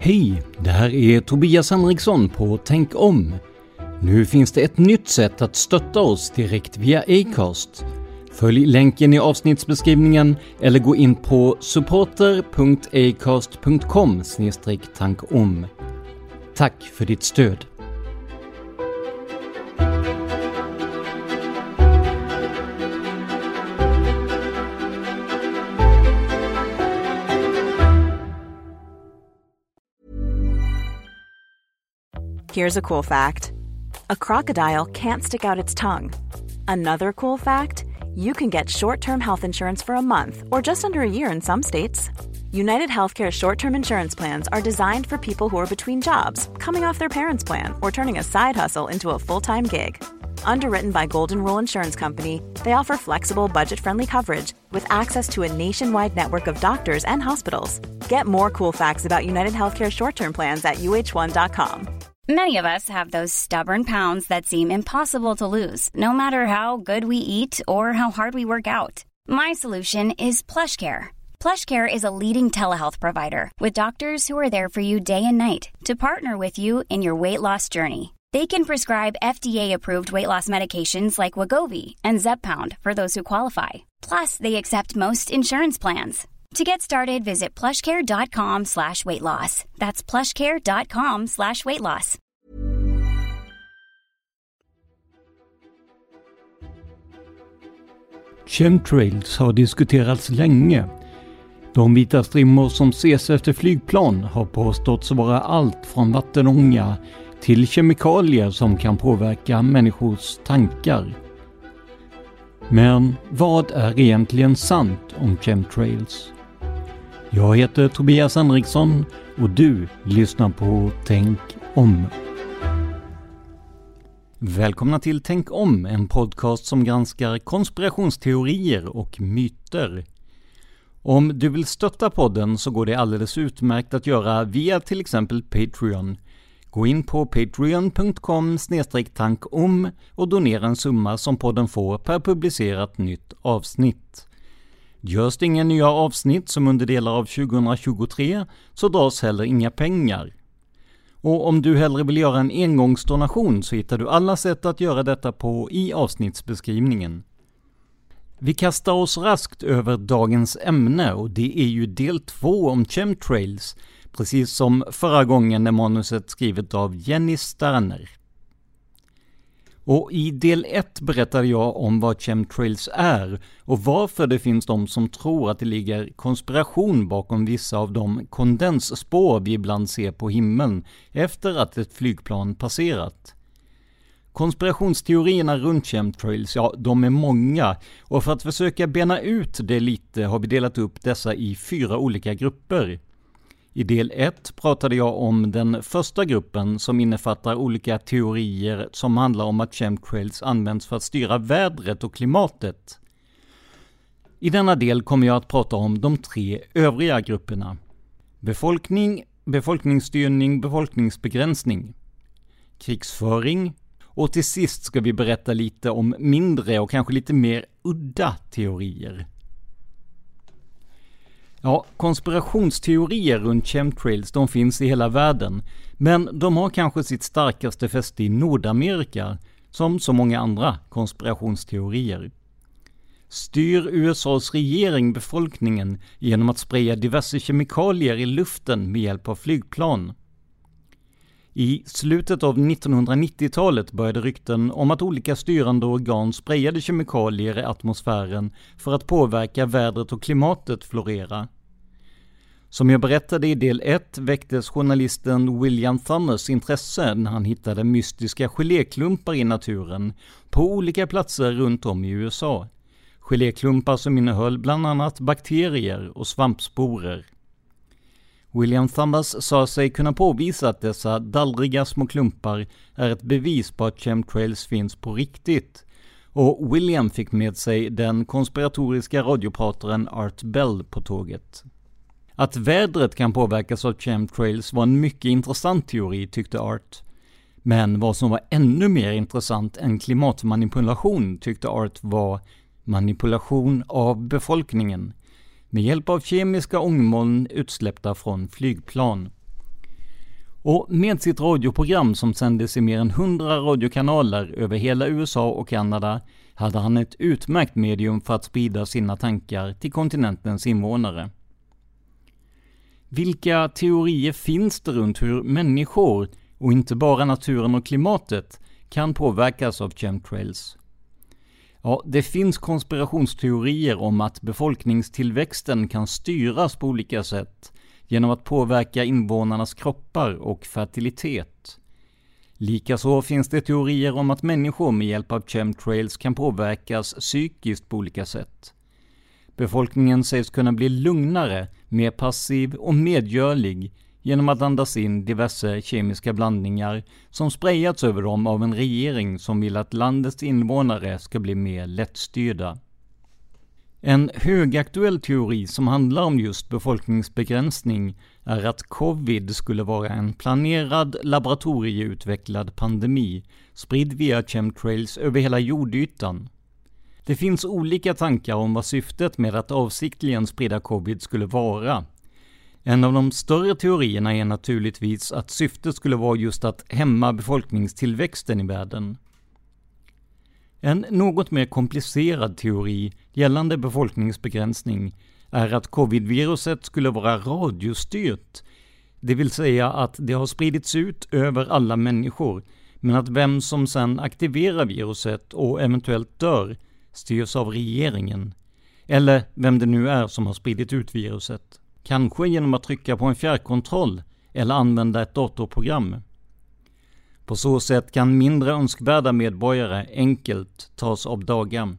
Hej, det här är Tobias Henriksson på Tänk om. Nu finns det ett nytt sätt att stötta oss direkt via Acast. Följ länken i avsnittsbeskrivningen eller gå in på supporter.acast.com/tankom. Tack för ditt stöd. Here's a cool fact. A crocodile can't stick out its tongue. Another cool fact, you can get short-term health insurance for a month or just under a year in some states. United Healthcare short-term insurance plans are designed for people who are between jobs, coming off their parents' plan, or turning a side hustle into a full-time gig. Underwritten by Golden Rule Insurance Company, they offer flexible, budget-friendly coverage with access to a nationwide network of doctors and hospitals. Get more cool facts about United Healthcare short-term plans at uh1.com. Many of us have those stubborn pounds that seem impossible to lose, no matter how good we eat or how hard we work out. My solution is PlushCare. PlushCare is a leading telehealth provider with doctors who are there for you day and night to partner with you in your weight loss journey. They can prescribe FDA-approved weight loss medications like Wegovy and Zepbound for those who qualify. Plus, they accept most insurance plans. To get started, visit plushcare.com/weightloss. That's plushcare.com/weightloss. Chemtrails har diskuterats länge. De vita strimmor som ses efter flygplan har påståtts vara allt från vattenånga till kemikalier som kan påverka människors tankar. Men vad är egentligen sant om chemtrails? Jag heter Tobias Henriksson och du lyssnar på Tänk om. Välkomna till Tänk om, en podcast som granskar konspirationsteorier och myter. Om du vill stötta podden så går det alldeles utmärkt att göra via till exempel Patreon. Gå in på patreon.com/tankom och donera en summa som podden får per publicerat nytt avsnitt. Görs det inga nya avsnitt som under delar av 2023 så dras heller inga pengar. Och om du hellre vill göra en engångsdonation så hittar du alla sätt att göra detta på i avsnittsbeskrivningen. Vi kastar oss raskt över dagens ämne och det är ju del 2 om chemtrails, precis som förra gången när manuset skrivet av Jenny Sterner. Och i del 1 berättade jag om vad chemtrails är och varför det finns de som tror att det ligger konspiration bakom vissa av de kondensspår vi ibland ser på himlen efter att ett flygplan passerat. Konspirationsteorierna runt chemtrails, ja, de är många, och för att försöka bena ut det lite har vi delat upp dessa i 4 olika grupper. I del 1 pratade jag om den första gruppen som innefattar olika teorier som handlar om att chemtrails används för att styra vädret och klimatet. I denna del kommer jag att prata om de 3 övriga grupperna. Befolkning, befolkningsstyrning, befolkningsbegränsning, krigsföring och till sist ska vi berätta lite om mindre och kanske lite mer udda teorier. Ja, konspirationsteorier runt chemtrails de finns i hela världen, men de har kanske sitt starkaste fäste i Nordamerika, som så många andra konspirationsteorier. Styr USAs regering befolkningen genom att spraya diverse kemikalier i luften med hjälp av flygplan? I slutet av 1990-talet började rykten om att olika styrande organ sprayade kemikalier i atmosfären för att påverka vädret och klimatet florera. Som jag berättade i del 1 väcktes journalisten William Thunners intresse när han hittade mystiska geléklumpar i naturen på olika platser runt om i USA. Geléklumpar som innehöll bland annat bakterier och svampsporer. William Thunners sa sig kunna påvisa att dessa dallriga små klumpar är ett bevis på att chemtrails finns på riktigt. Och William fick med sig den konspiratoriska radioprataren Art Bell på tåget. Att vädret kan påverkas av chemtrails var en mycket intressant teori, tyckte Art. Men vad som var ännu mer intressant än klimatmanipulation tyckte Art var manipulation av befolkningen med hjälp av kemiska ångmoln utsläppta från flygplan. Och med sitt radioprogram som sändes i mer än 100 radiokanaler över hela USA och Kanada hade han ett utmärkt medium för att sprida sina tankar till kontinentens invånare. Vilka teorier finns det runt hur människor, och inte bara naturen och klimatet, kan påverkas av chemtrails? Ja, det finns konspirationsteorier om att befolkningstillväxten kan styras på olika sätt genom att påverka invånarnas kroppar och fertilitet. Likaså finns det teorier om att människor med hjälp av chemtrails kan påverkas psykiskt på olika sätt. Befolkningen sägs kunna bli lugnare, mer passiv och medgörlig genom att andas in diverse kemiska blandningar som sprayats över dem av en regering som vill att landets invånare ska bli mer lättstyrda. En högaktuell teori som handlar om just befolkningsbegränsning är att covid skulle vara en planerad laboratorieutvecklad pandemi spridd via chemtrails över hela jordytan. Det finns olika tankar om vad syftet med att avsiktligen sprida covid skulle vara. En av de större teorierna är naturligtvis att syftet skulle vara just att hämma befolkningstillväxten i världen. En något mer komplicerad teori gällande befolkningsbegränsning är att covid-viruset skulle vara radiostyrt, det vill säga att det har spridits ut över alla människor, men att vem som sedan aktiverar viruset och eventuellt dör styrs av regeringen, eller vem det nu är som har spridit ut viruset. Kanske genom att trycka på en fjärrkontroll eller använda ett datorprogram. På så sätt kan mindre önskvärda medborgare enkelt tas av daga.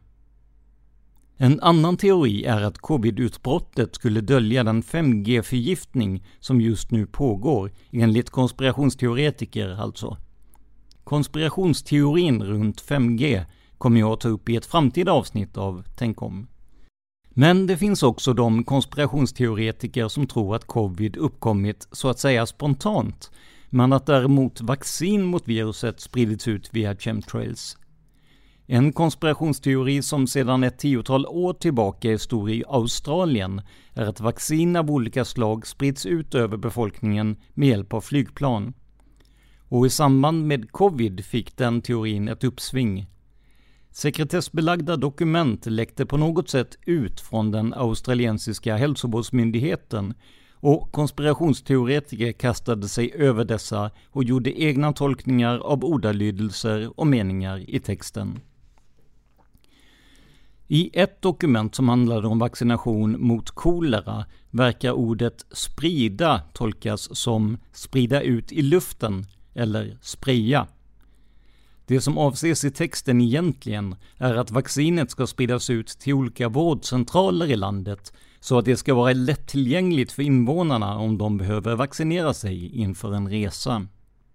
En annan teori är att covid-utbrottet skulle dölja den 5G-förgiftning som just nu pågår, enligt konspirationsteoretiker alltså. Konspirationsteorin runt 5G kommer jag att ta upp i ett framtida avsnitt av Tänk om. Men det finns också de konspirationsteoretiker som tror att covid uppkommit så att säga spontant, men att däremot vaccin mot viruset spridits ut via chemtrails. En konspirationsteori som sedan ett 10-tal år tillbaka är stor i Australien är att vaccin av olika slag sprids ut över befolkningen med hjälp av flygplan. Och i samband med covid fick den teorin ett uppsving. Sekretessbelagda dokument läckte på något sätt ut från den australiensiska hälsovårdsmyndigheten och konspirationsteoretiker kastade sig över dessa och gjorde egna tolkningar av ordalydelser och meningar i texten. I ett dokument som handlade om vaccination mot kolera verkar ordet sprida tolkas som sprida ut i luften eller spraya. Det som avses i texten egentligen är att vaccinet ska spridas ut till olika vårdcentraler i landet så att det ska vara lättillgängligt för invånarna om de behöver vaccinera sig inför en resa.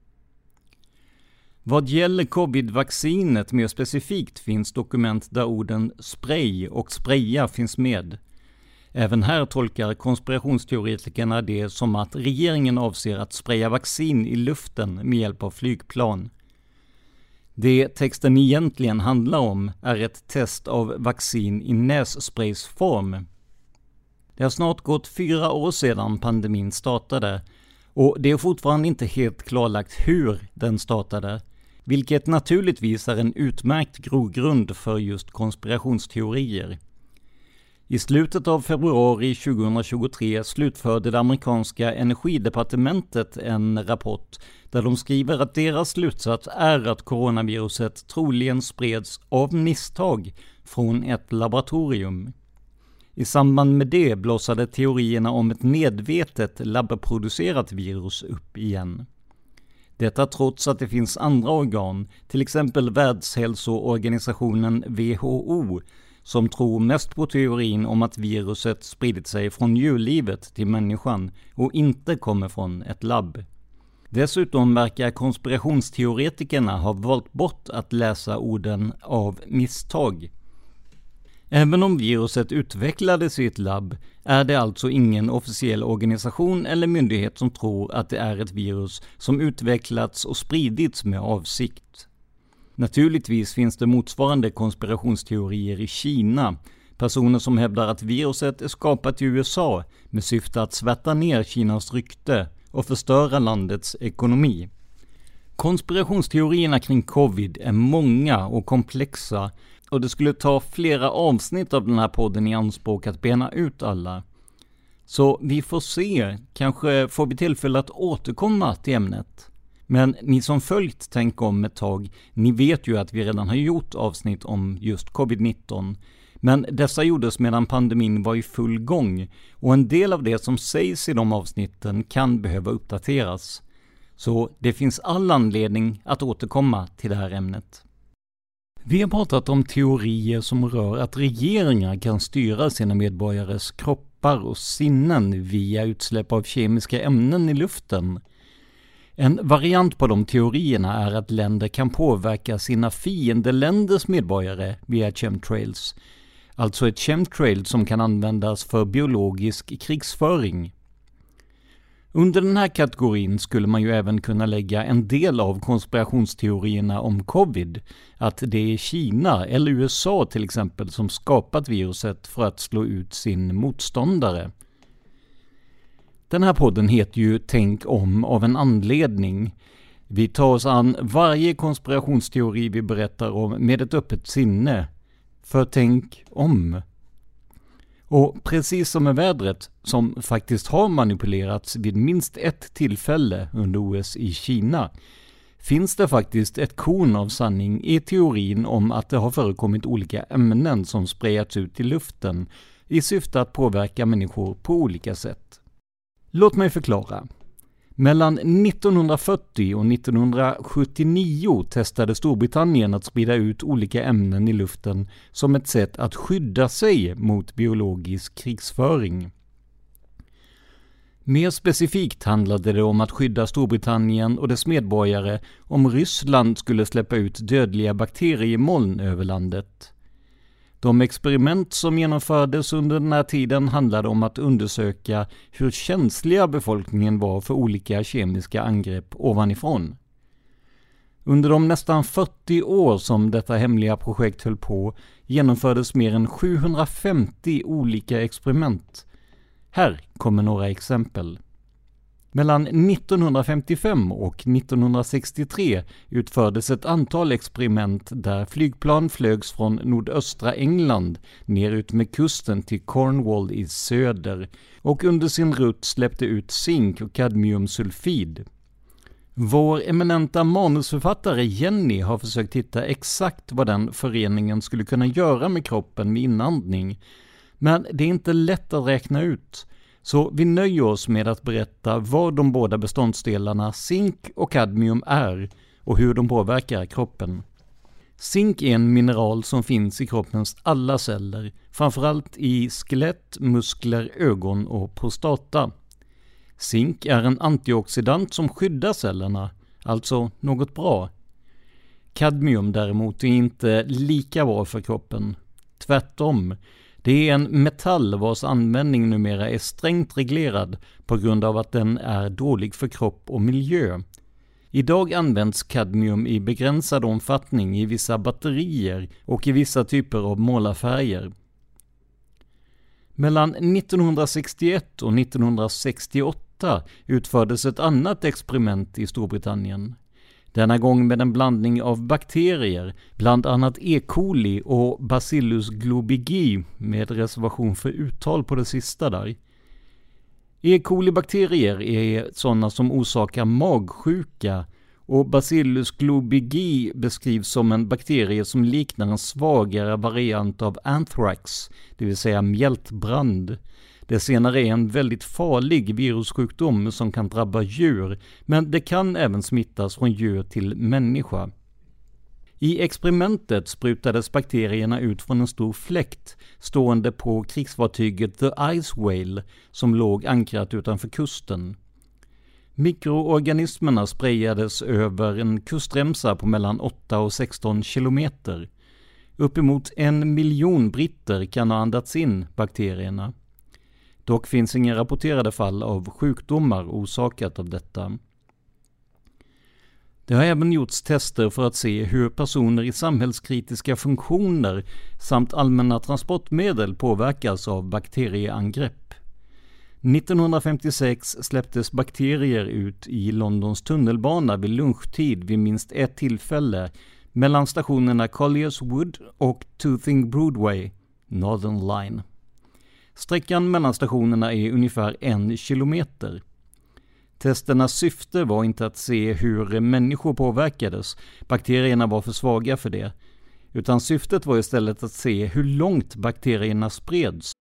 Vad gäller covid-vaccinet mer specifikt finns dokument där orden spray och spraya finns med. Även här tolkar konspirationsteoretikerna det som att regeringen avser att spraya vaccin i luften med hjälp av flygplan. Det texten egentligen handlar om är ett test av vaccin i nässpraysform. Det har snart gått 4 år sedan pandemin startade och det är fortfarande inte helt klarlagt hur den startade, vilket naturligtvis är en utmärkt grogrund för just konspirationsteorier. I slutet av februari 2023 slutförde det amerikanska energidepartementet en rapport där de skriver att deras slutsats är att coronaviruset troligen spreds av misstag från ett laboratorium. I samband med det blossade teorierna om ett medvetet labbproducerat virus upp igen. Detta trots att det finns andra organ, till exempel Världshälsoorganisationen WHO, som tror mest på teorin om att viruset spridit sig från djurlivet till människan och inte kommer från ett labb. Dessutom verkar konspirationsteoretikerna ha valt bort att läsa orden av misstag. Även om viruset utvecklades i ett labb är det alltså ingen officiell organisation eller myndighet som tror att det är ett virus som utvecklats och spridits med avsikt. Naturligtvis finns det motsvarande konspirationsteorier i Kina, personer som hävdar att viruset är skapat i USA med syfte att svärta ner Kinas rykte och förstöra landets ekonomi. Konspirationsteorierna kring covid är många och komplexa och det skulle ta flera avsnitt av den här podden i anspråk att bena ut alla. Så vi får se, kanske får vi tillfälle att återkomma till ämnet. Men ni som följt Tänk om ett tag, ni vet ju att vi redan har gjort avsnitt om just covid-19. Men dessa gjordes medan pandemin var i full gång och en del av det som sägs i de avsnitten kan behöva uppdateras. Så det finns all anledning att återkomma till det här ämnet. Vi har pratat om teorier som rör att regeringar kan styra sina medborgares kroppar och sinnen via utsläpp av kemiska ämnen i luften. En variant på de teorierna är att länder kan påverka sina fiendeländers medborgare via chemtrails. Alltså ett chemtrail som kan användas för biologisk krigsföring. Under den här kategorin skulle man ju även kunna lägga en del av konspirationsteorierna om covid, att det är Kina eller USA till exempel som skapat viruset för att slå ut sin motståndare. Den här podden heter ju Tänk om av en anledning. Vi tar oss an varje konspirationsteori vi berättar om med ett öppet sinne. För tänk om. Och precis som med vädret, som faktiskt har manipulerats vid minst ett tillfälle under OS i Kina, finns det faktiskt ett korn av sanning i teorin om att det har förekommit olika ämnen som sprayats ut i luften i syfte att påverka människor på olika sätt. Låt mig förklara. Mellan 1940 och 1979 testade Storbritannien att sprida ut olika ämnen i luften som ett sätt att skydda sig mot biologisk krigsföring. Mer specifikt handlade det om att skydda Storbritannien och dess medborgare om Ryssland skulle släppa ut dödliga bakteriemoln över landet. De experiment som genomfördes under den här tiden handlade om att undersöka hur känsliga befolkningen var för olika kemiska angrepp ovanifrån. Under de nästan 40 år som detta hemliga projekt höll på genomfördes mer än 750 olika experiment. Här kommer några exempel. Mellan 1955 och 1963 utfördes ett antal experiment där flygplan flögs från nordöstra England ner ut med kusten till Cornwall i söder och under sin rutt släppte ut zink och kadmiumsulfid. Vår eminenta manusförfattare Jenny har försökt hitta exakt vad den föreningen skulle kunna göra med kroppen med inandning, men det är inte lätt att räkna ut. Så vi nöjer oss med att berätta vad de båda beståndsdelarna zink och kadmium är och hur de påverkar kroppen. Zink är en mineral som finns i kroppens alla celler, framförallt i skelett, muskler, ögon och prostata. Zink är en antioxidant som skyddar cellerna, alltså något bra. Kadmium däremot är inte lika bra för kroppen. Tvärtom. Det är en metall vars användning numera är strängt reglerad på grund av att den är dålig för kropp och miljö. Idag används kadmium i begränsad omfattning i vissa batterier och i vissa typer av målarfärger. Mellan 1961 och 1968 utfördes ett annat experiment i Storbritannien. Denna gång med en blandning av bakterier, bland annat E. coli och Bacillus globigi med reservation för uttal på det sista där. E. coli-bakterier är sådana som orsakar magsjuka och Bacillus globigi beskrivs som en bakterie som liknar en svagare variant av anthrax, det vill säga mjältbrand. Det senare är en väldigt farlig virussjukdom som kan drabba djur, men det kan även smittas från djur till människa. I experimentet sprutades bakterierna ut från en stor fläkt stående på krigsfartyget The Ice Whale som låg ankrat utanför kusten. Mikroorganismerna sprayades över en kustremsa på mellan 8 och 16 kilometer. Uppemot 1 miljon britter kan ha andats in bakterierna. Dock finns inga rapporterade fall av sjukdomar orsakat av detta. Det har även gjorts tester för att se hur personer i samhällskritiska funktioner samt allmänna transportmedel påverkas av bakterieangrepp. 1956 släpptes bakterier ut i Londons tunnelbana vid lunchtid vid minst ett tillfälle mellan stationerna Colliers Wood och Tooting Broadway, Northern Line. Sträckan mellan stationerna är ungefär 1 kilometer. Testernas syfte var inte att se hur människor påverkades, bakterierna var för svaga för det, utan syftet var istället att se hur långt bakterierna spreds.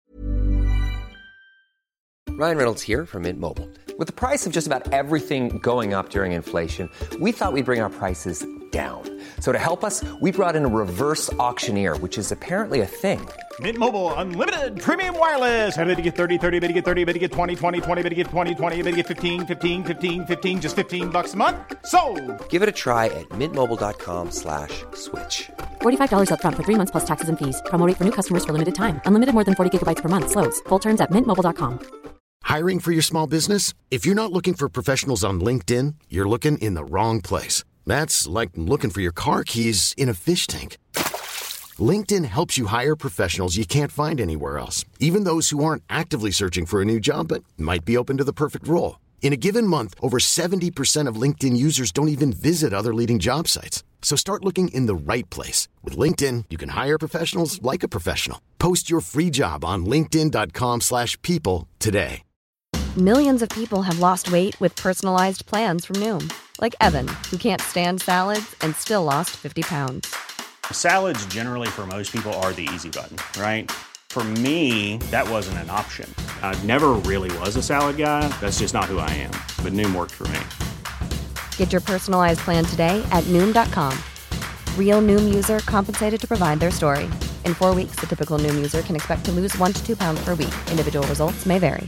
Ryan Reynolds here from Mint Mobile. With the price of just about everything going up during inflation, we thought we'd bring our prices down. So to help us, we brought in a reverse auctioneer, which is apparently a thing. Mint Mobile Unlimited Premium Wireless. How to get 30, 30, bit to get 30, bit to get 20, 20, 20, bit to get 20, 20, bit to get 15, 15, 15, 15, just $15 a month? Sold! Give it a try at mintmobile.com/switch. $45 up front for 3 months plus taxes and fees. Promo rate for new customers for limited time. Unlimited more than 40 gigabytes per month. Slows full terms at mintmobile.com. Hiring for your small business? If you're not looking for professionals on LinkedIn, you're looking in the wrong place. That's like looking for your car keys in a fish tank. LinkedIn helps you hire professionals you can't find anywhere else, even those who aren't actively searching for a new job but might be open to the perfect role. In a given month, over 70% of LinkedIn users don't even visit other leading job sites. So start looking in the right place. With LinkedIn, you can hire professionals like a professional. Post your free job on linkedin.com/people today. Millions of people have lost weight with personalized plans from Noom. Like Evan, who can't stand salads and still lost 50 pounds. Salads generally for most people are the easy button, right? For me, that wasn't an option. I never really was a salad guy. That's just not who I am. But Noom worked for me. Get your personalized plan today at Noom.com. Real Noom user compensated to provide their story. In 4 weeks, the typical Noom user can expect to lose 1 to 2 pounds per week. Individual results may vary.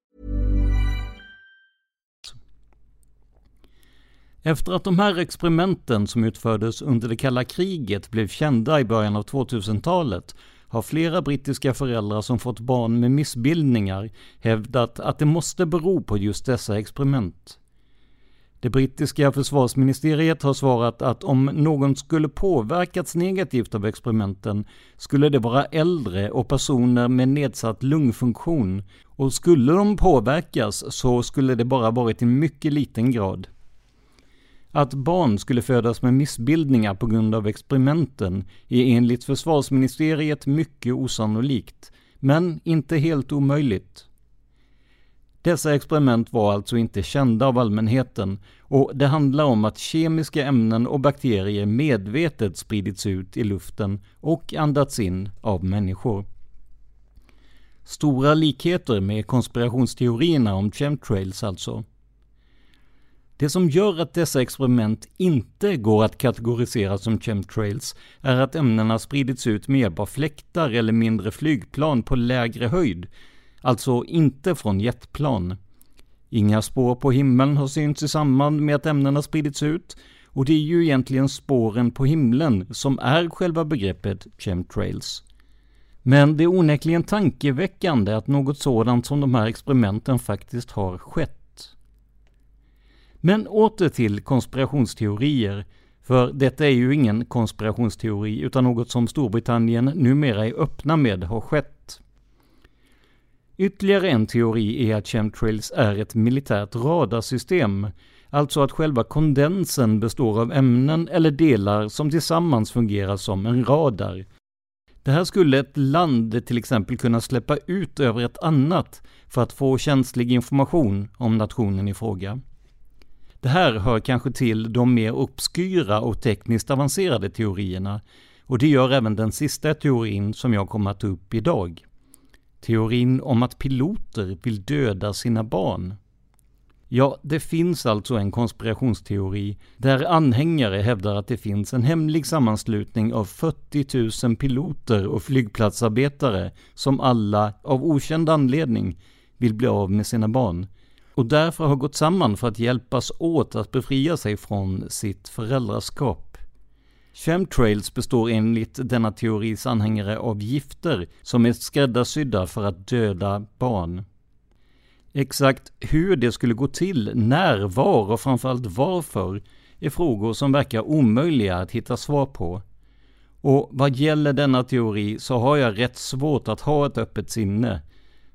Efter att de här experimenten som utfördes under det kalla kriget blev kända i början av 2000-talet har flera brittiska föräldrar som fått barn med missbildningar hävdat att det måste bero på just dessa experiment. Det brittiska försvarsministeriet har svarat att om någon skulle påverkats negativt av experimenten skulle det vara äldre och personer med nedsatt lungfunktion, och skulle de påverkas så skulle det bara varit i mycket liten grad. Att barn skulle födas med missbildningar på grund av experimenten är enligt försvarsministeriet mycket osannolikt, men inte helt omöjligt. Dessa experiment var alltså inte kända av allmänheten, och det handlar om att kemiska ämnen och bakterier medvetet spridits ut i luften och andats in av människor. Stora likheter med konspirationsteorierna om chemtrails alltså. Det som gör att dessa experiment inte går att kategorisera som chemtrails är att ämnena spridits ut med hjälp av fläktar eller mindre flygplan på lägre höjd, alltså inte från jetplan. Inga spår på himlen har synts i samband med att ämnena spridits ut, och det är ju egentligen spåren på himlen som är själva begreppet chemtrails. Men det är onekligen tankeväckande att något sådant som de här experimenten faktiskt har skett. Men åter till konspirationsteorier, för detta är ju ingen konspirationsteori utan något som Storbritannien numera är öppna med har skett. Ytterligare en teori är att chemtrails är ett militärt radarsystem, alltså att själva kondensen består av ämnen eller delar som tillsammans fungerar som en radar. Det här skulle ett land till exempel kunna släppa ut över ett annat för att få känslig information om nationen i fråga. Det här hör kanske till de mer obskyra och tekniskt avancerade teorierna, och det gör även den sista teorin som jag kommer att ta upp idag. Teorin om att piloter vill döda sina barn. Ja, det finns alltså en konspirationsteori där anhängare hävdar att det finns en hemlig sammanslutning av 40 000 piloter och flygplatsarbetare som alla, av okänd anledning, vill bli av med sina barn, och därför har gått samman för att hjälpas åt att befria sig från sitt föräldraskap. Chemtrails består enligt denna teoris anhängare av gifter som är skräddarsydda för att döda barn. Exakt hur det skulle gå till, när, var och framförallt varför är frågor som verkar omöjliga att hitta svar på. Och vad gäller denna teori så har jag rätt svårt att ha ett öppet sinne.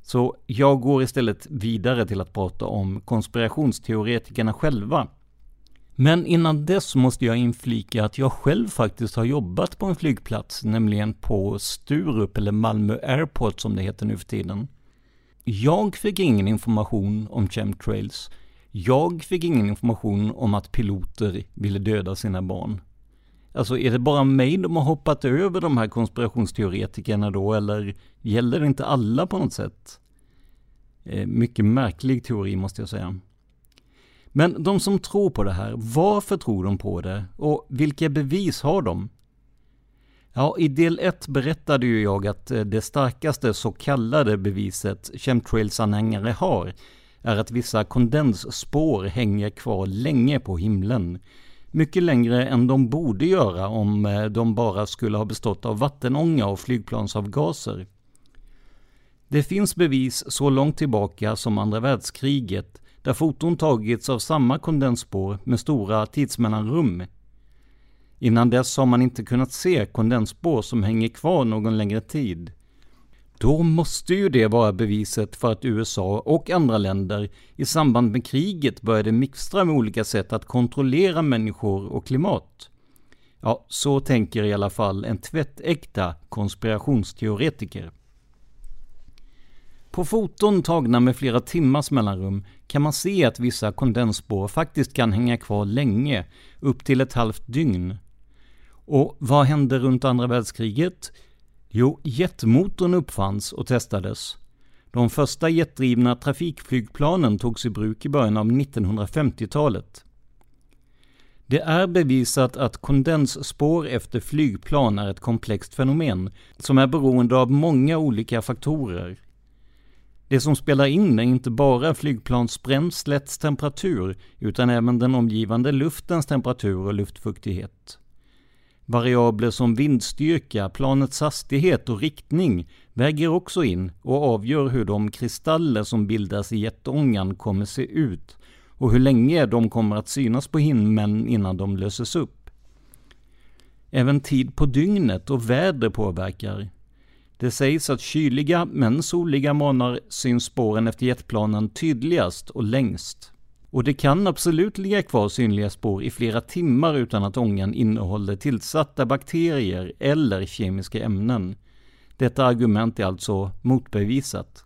Så jag går istället vidare till att prata om konspirationsteoretikerna själva. Men innan dess måste jag inflika att jag själv faktiskt har jobbat på en flygplats, nämligen på Sturup eller Malmö Airport som det heter nu för tiden. Jag fick ingen information om chemtrails. Jag fick ingen information om att piloter ville döda sina barn. Alltså är det bara mig de har hoppat över de här konspirationsteoretikerna då, eller gäller det inte alla på något sätt? Mycket märklig teori måste jag säga. Men de som tror på det här, varför tror de på det och vilka bevis har de? Ja, i del 1 berättade ju jag att det starkaste så kallade beviset chemtrails-anhängare har är att vissa kondensspår hänger kvar länge på himlen. Mycket längre än de borde göra om de bara skulle ha bestått av vattenånga och flygplansavgaser. Det finns bevis så långt tillbaka som andra världskriget där foton tagits av samma kondensspår med stora tidsmellanrum. Innan dess har man inte kunnat se kondensspår som hänger kvar någon längre tid. Då måste ju det vara beviset för att USA och andra länder i samband med kriget började mixtra med olika sätt att kontrollera människor och klimat. Ja, så tänker i alla fall en tvättäkta konspirationsteoretiker. På foton tagna med flera timmars mellanrum kan man se att vissa kondensspår faktiskt kan hänga kvar länge, upp till ett halvt dygn. Och vad hände runt andra världskriget? Jo, jetmotorn uppfanns och testades. De första jetdrivna trafikflygplanen togs i bruk i början av 1950-talet. Det är bevisat att kondensspår efter flygplan är ett komplext fenomen som är beroende av många olika faktorer. Det som spelar in är inte bara flygplansbränslets temperatur utan även den omgivande luftens temperatur och luftfuktighet. Variabler som vindstyrka, planets hastighet och riktning väger också in och avgör hur de kristaller som bildas i jetångan kommer se ut och hur länge de kommer att synas på himlen innan de löses upp. Även tid på dygnet och väder påverkar. Det sägs att kyliga men soliga månader syns spåren efter jetplanen tydligast och längst. Och det kan absolut ligga kvar synliga spår i flera timmar utan att ångan innehåller tillsatta bakterier eller kemiska ämnen. Detta argument är alltså motbevisat.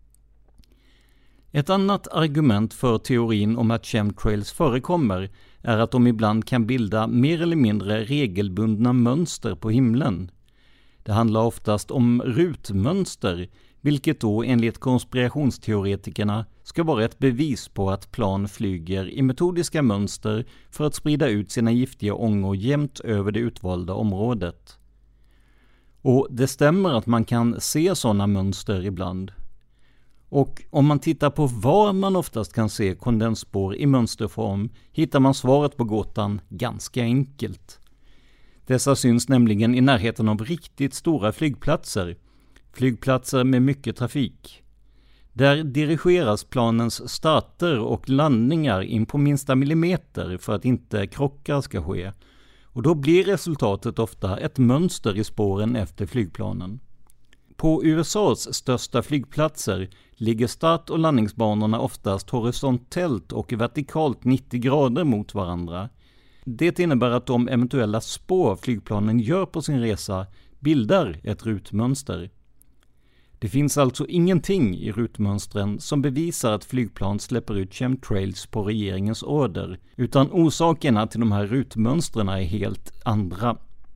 Ett annat argument för teorin om att chemtrails förekommer är att de ibland kan bilda mer eller mindre regelbundna mönster på himlen. Det handlar oftast om rutmönster, vilket då enligt konspirationsteoretikerna ska vara ett bevis på att plan flyger i metodiska mönster för att sprida ut sina giftiga ångor jämnt över det utvalda området. Och det stämmer att man kan se sådana mönster ibland. Och om man tittar på var man oftast kan se kondensspår i mönsterform hittar man svaret på gåtan ganska enkelt. Dessa syns nämligen i närheten av riktigt stora flygplatser. Flygplatser med mycket trafik. Där dirigeras planens starter och landningar in på minsta millimeter för att inte krockar ska ske. Och då blir resultatet ofta ett mönster i spåren efter flygplanen. På USAs största flygplatser ligger start- och landningsbanorna oftast horisontellt och vertikalt 90 grader mot varandra. Det innebär att de eventuella spår flygplanen gör på sin resa bildar ett rutmönster. Det finns alltså ingenting i rutmönstren som bevisar att flygplan släpper ut chemtrails på regeringens order, utan orsakerna till de här rutmönstren är helt andra.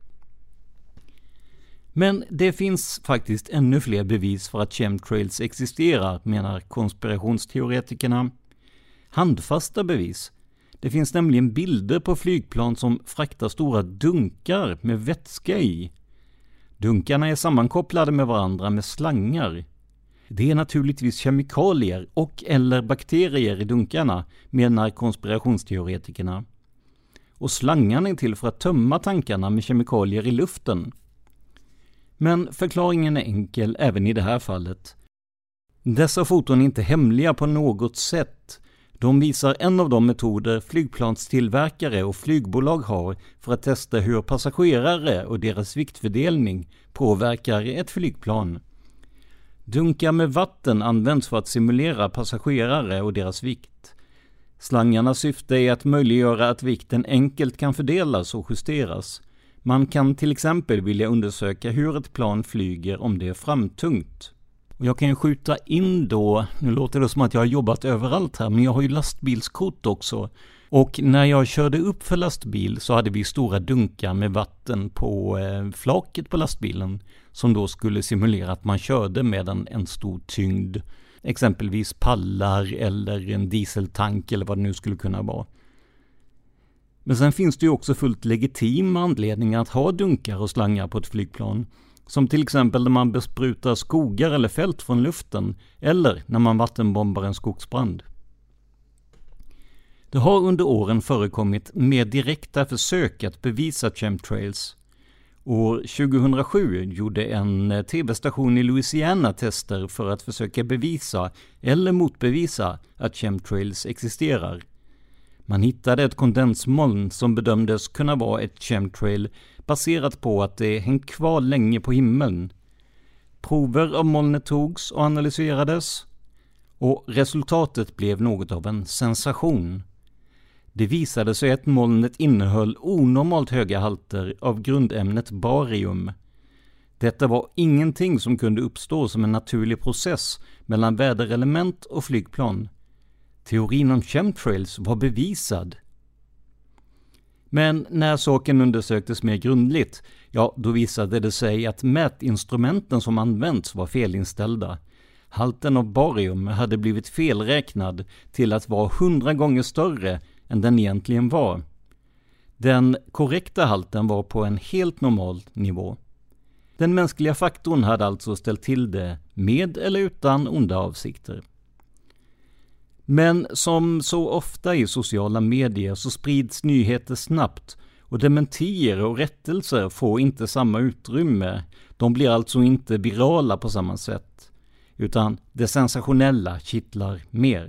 Men det finns faktiskt ännu fler bevis för att chemtrails existerar, menar konspirationsteoretikerna. Handfasta bevis. Det finns nämligen bilder på flygplan som fraktar stora dunkar med vätska i. Dunkarna är sammankopplade med varandra med slangar. Det är naturligtvis kemikalier och eller bakterier i dunkarna, menar konspirationsteoretikerna. Och slangarna är till för att tömma tankarna med kemikalier i luften. Men förklaringen är enkel även i det här fallet. Dessa foton är inte hemliga på något sätt. De visar en av de metoder flygplanstillverkare och flygbolag har för att testa hur passagerare och deras viktfördelning påverkar ett flygplan. Dunkar med vatten används för att simulera passagerare och deras vikt. Slangarnas syfte är att möjliggöra att vikten enkelt kan fördelas och justeras. Man kan till exempel vilja undersöka hur ett plan flyger om det är framtungt. Och jag kan ju skjuta in då, nu låter det som att jag har jobbat överallt här, men jag har ju lastbilskort också. Och när jag körde upp för lastbil så hade vi stora dunkar med vatten på flaket på lastbilen som då skulle simulera att man körde med en stor tyngd. Exempelvis pallar eller en dieseltank eller vad det nu skulle kunna vara. Men sen finns det ju också fullt legitima anledningar att ha dunkar och slangar på ett flygplan. Som till exempel när man besprutar skogar eller fält från luften eller när man vattenbombar en skogsbrand. Det har under åren förekommit mer direkta försök att bevisa chemtrails. År 2007 gjorde en tv-station i Louisiana tester för att försöka bevisa eller motbevisa att chemtrails existerar. Man hittade ett kondensmoln som bedömdes kunna vara ett chemtrail baserat på att det hängt kvar länge på himlen. Prover av molnet togs och analyserades och resultatet blev något av en sensation. Det visade sig att molnet innehöll onormalt höga halter av grundämnet barium. Detta var ingenting som kunde uppstå som en naturlig process mellan väderelement och flygplan. Teorin om chemtrails var bevisad. Men när saken undersöktes mer grundligt, då visade det sig att mätinstrumenten som använts var felinställda. Halten av barium hade blivit felräknad till att vara 100 gånger större än den egentligen var. Den korrekta halten var på en helt normal nivå. Den mänskliga faktorn hade alltså ställt till det med eller utan onda avsikter. Men som så ofta i sociala medier så sprids nyheter snabbt och dementier och rättelser får inte samma utrymme. De blir alltså inte virala på samma sätt, utan det sensationella kittlar mer.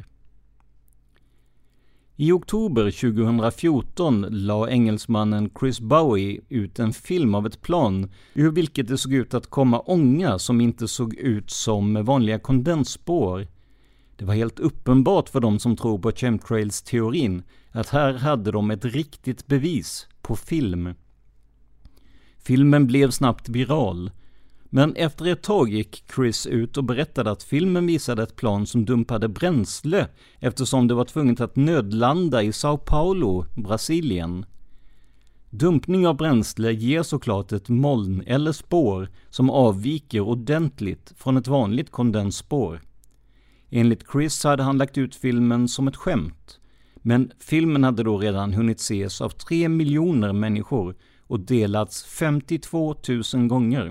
I oktober 2014 la engelsmannen Chris Bowie ut en film av ett plan ur vilket det såg ut att komma ånga som inte såg ut som vanliga kondensspår. Det var helt uppenbart för de som tror på chemtrails-teorin att här hade de ett riktigt bevis på film. Filmen blev snabbt viral, men efter ett tag gick Chris ut och berättade att filmen visade ett plan som dumpade bränsle eftersom det var tvunget att nödlanda i São Paulo, Brasilien. Dumpning av bränsle ger såklart ett moln eller spår som avviker ordentligt från ett vanligt kondensspår. Enligt Chris hade han lagt ut filmen som ett skämt, men filmen hade då redan hunnit ses av 3 miljoner människor och delats 52 000 gånger.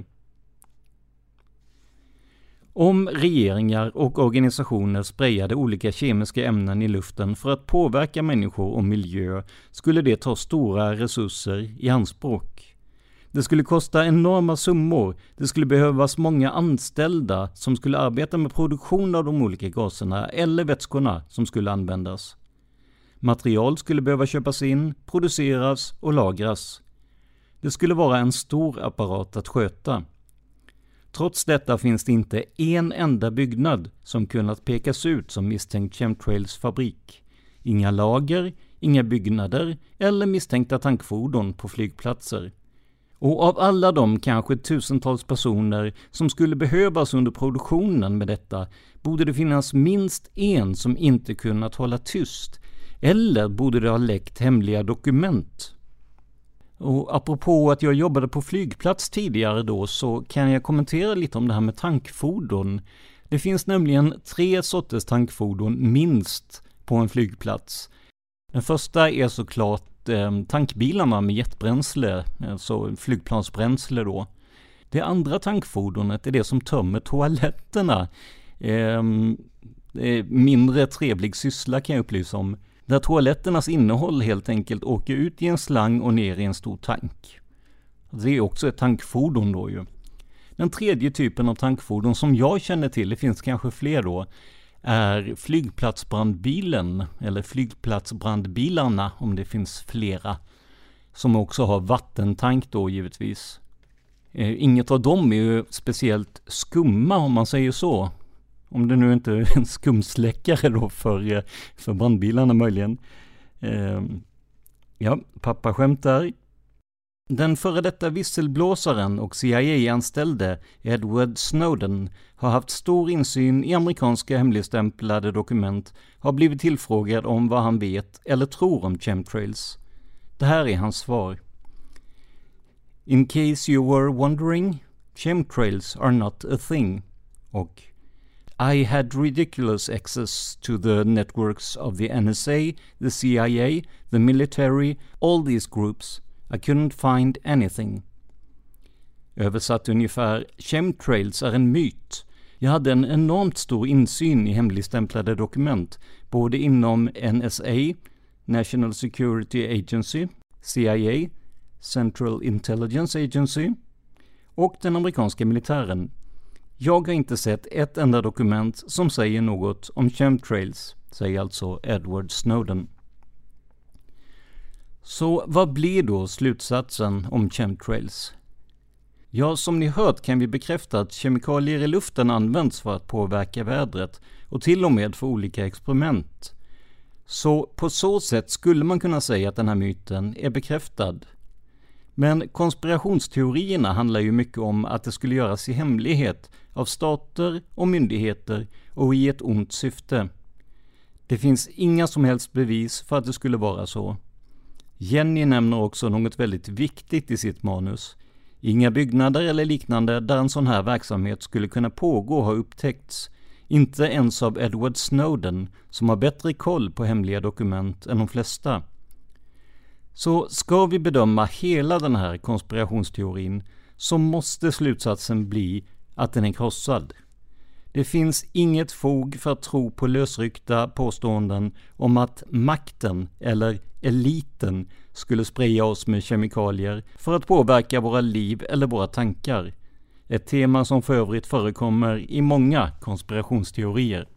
Om regeringar och organisationer sprayade olika kemiska ämnen i luften för att påverka människor och miljö skulle det ta stora resurser i anspråk. Det skulle kosta enorma summor, det skulle behövas många anställda som skulle arbeta med produktion av de olika gaserna eller vätskorna som skulle användas. Material skulle behöva köpas in, produceras och lagras. Det skulle vara en stor apparat att sköta. Trots detta finns det inte en enda byggnad som kunnat pekas ut som misstänkt chemtrails fabrik. Inga lager, inga byggnader eller misstänkta tankfordon på flygplatser. Och av alla de kanske tusentals personer som skulle behövas under produktionen med detta borde det finnas minst en som inte kunnat hålla tyst, eller borde det ha läckt hemliga dokument. Och apropå att jag jobbade på flygplats tidigare då så kan jag kommentera lite om det här med tankfordon. Det finns nämligen 3 sorters tankfordon minst på en flygplats. Den första är såklart tankbilarna med jetbränsle, alltså flygplansbränsle då. Det andra tankfordonet är det som tömmer toaletterna. Mindre trevlig syssla kan jag upplysa om. Där toaletternas innehåll helt enkelt åker ut i en slang och ner i en stor tank. Det är också ett tankfordon då ju. Den tredje typen av tankfordon som jag känner till, det finns kanske fler då, är flygplatsbrandbilen eller flygplatsbrandbilarna om det finns flera. Som också har vattentank då givetvis. Inget av dem är ju speciellt skumma om man säger så. Om det nu inte är en skumsläckare då för brandbilarna möjligen. Ja, pappa skämtar. Den före detta visselblåsaren och CIA-anställde Edward Snowden har haft stor insyn i amerikanska hemligstämplade dokument, har blivit tillfrågad om vad han vet eller tror om chemtrails. Det här är hans svar. In case you were wondering, chemtrails are not a thing. Och I had ridiculous access to the networks of the NSA, the CIA, the military, all these groups. I couldn't find anything. Översatt ungefär, chemtrails är en myt. Jag hade en enormt stor insyn i hemligstämplade dokument, både inom NSA, National Security Agency, CIA, Central Intelligence Agency och den amerikanska militären. Jag har inte sett ett enda dokument som säger något om chemtrails, säger alltså Edward Snowden. Så vad blir då slutsatsen om chemtrails? Ja, som ni hört kan vi bekräfta att kemikalier i luften används för att påverka vädret och till och med för olika experiment. Så på så sätt skulle man kunna säga att den här myten är bekräftad. Men konspirationsteorierna handlar ju mycket om att det skulle göras i hemlighet av stater och myndigheter och i ett ont syfte. Det finns inga som helst bevis för att det skulle vara så. Jenny nämner också något väldigt viktigt i sitt manus. Inga byggnader eller liknande där en sån här verksamhet skulle kunna pågå har upptäckts. Inte ens av Edward Snowden, som har bättre koll på hemliga dokument än de flesta. Så ska vi bedöma hela den här konspirationsteorin så måste slutsatsen bli att den är krossad. Det finns inget fog för att tro på lösryckta påståenden om att makten eller eliten skulle spraya oss med kemikalier för att påverka våra liv eller våra tankar. Ett tema som för övrigt förekommer i många konspirationsteorier.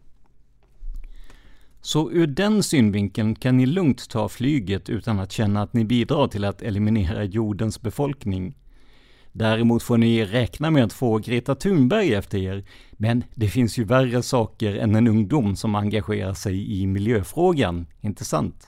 Så ur den synvinkeln kan ni lugnt ta flyget utan att känna att ni bidrar till att eliminera jordens befolkning. Däremot får ni räkna med att få Greta Thunberg efter er, men det finns ju värre saker än en ungdom som engagerar sig i miljöfrågan, inte sant?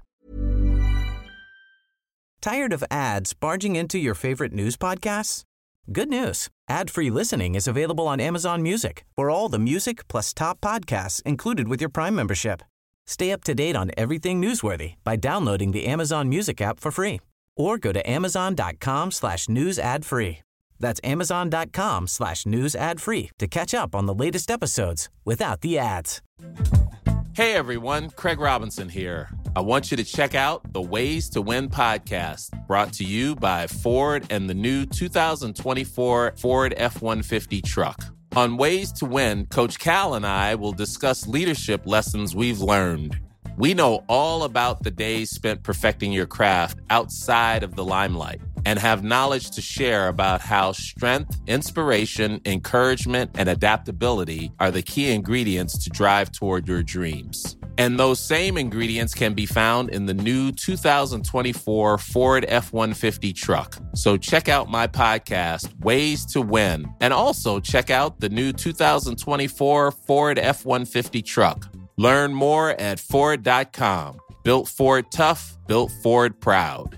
Tired of ads barging into your favorite news podcasts? Good news. Ad-free listening is available on Amazon Music for all the music plus top podcasts included with your Prime membership. Stay up to date on everything newsworthy by downloading the Amazon Music app for free or go to amazon.com/news ad free. That's amazon.com/news ad free to catch up on the latest episodes without the ads. Hey everyone, Craig Robinson here. I want you to check out the Ways to Win podcast, brought to you by Ford and the new 2024 Ford F-150 truck. On Ways to Win, Coach Cal and I will discuss leadership lessons we've learned. We know all about the days spent perfecting your craft outside of the limelight and have knowledge to share about how strength, inspiration, encouragement, and adaptability are the key ingredients to drive toward your dreams. And those same ingredients can be found in the new 2024 Ford F-150 truck. So check out my podcast, Ways to Win, and also check out the new 2024 Ford F-150 truck. Learn more at Ford.com. Built Ford tough, built Ford proud.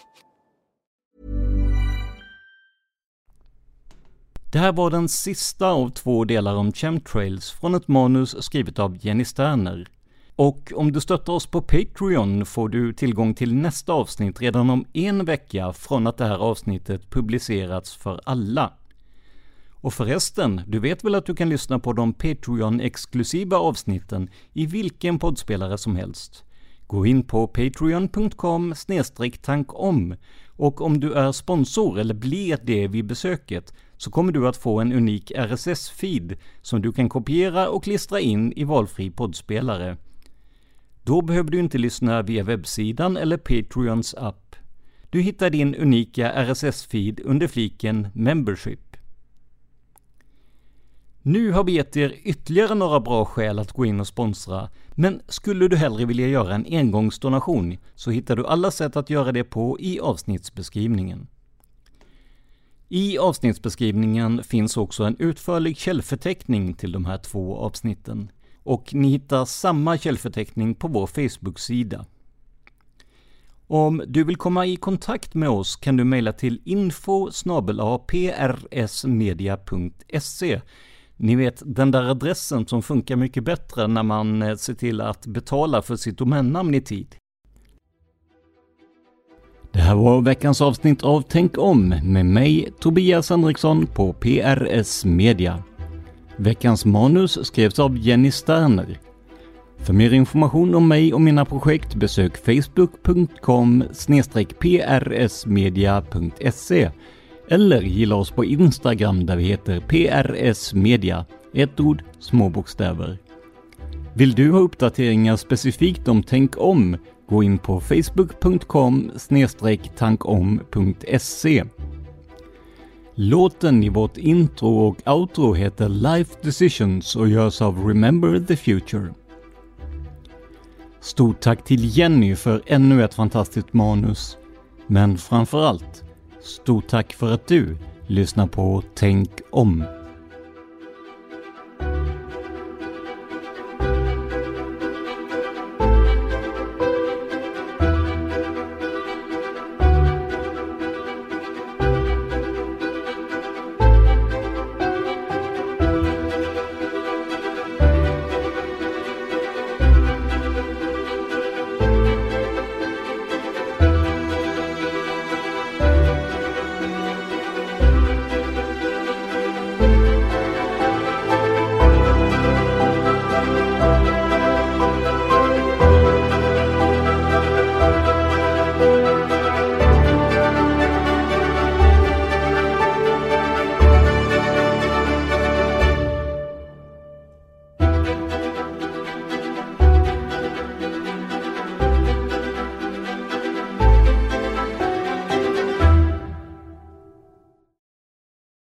Det här var den sista av 2 delar om chemtrails från ett manus skrivet av Jenny Sterner. Och om du stöttar oss på Patreon får du tillgång till nästa avsnitt redan om 1 vecka från att det här avsnittet publicerats för alla. Och förresten, du vet väl att du kan lyssna på de Patreon-exklusiva avsnitten i vilken poddspelare som helst. Gå in på patreon.com/tankom och om du är sponsor eller blir det vid besöket så kommer du att få en unik RSS-feed som du kan kopiera och klistra in i valfri poddspelare. Då behöver du inte lyssna via webbsidan eller Patreons app. Du hittar din unika RSS-feed under fliken Membership. Nu har vi gett er ytterligare några bra skäl att gå in och sponsra, men skulle du hellre vilja göra en engångsdonation så hittar du alla sätt att göra det på i avsnittsbeskrivningen. I avsnittsbeskrivningen finns också en utförlig källförteckning till de här 2 avsnitten. Och ni hittar samma källförteckning på vår Facebook-sida. Om du vill komma i kontakt med oss kan du mejla till info@prsmedia.se. Ni vet den där adressen som funkar mycket bättre när man ser till att betala för sitt domännamn i tid. Det här var veckans avsnitt av Tänk om med mig Tobias Henriksson på PRS Media. Veckans manus skrevs av Jenny Sterner. För mer information om mig och mina projekt besök facebook.com/prsmedia.se eller gilla oss på Instagram där vi heter PRS Media, ett ord, små bokstäver. Vill du ha uppdateringar specifikt om Tänk om, gå in på facebook.com/tankom.se. Låten i vårt intro och outro heter Life Decisions och görs av Remember the Future. Stort tack till Jenny för ännu ett fantastiskt manus. Men framförallt, stort tack för att du lyssnar på Tänk om.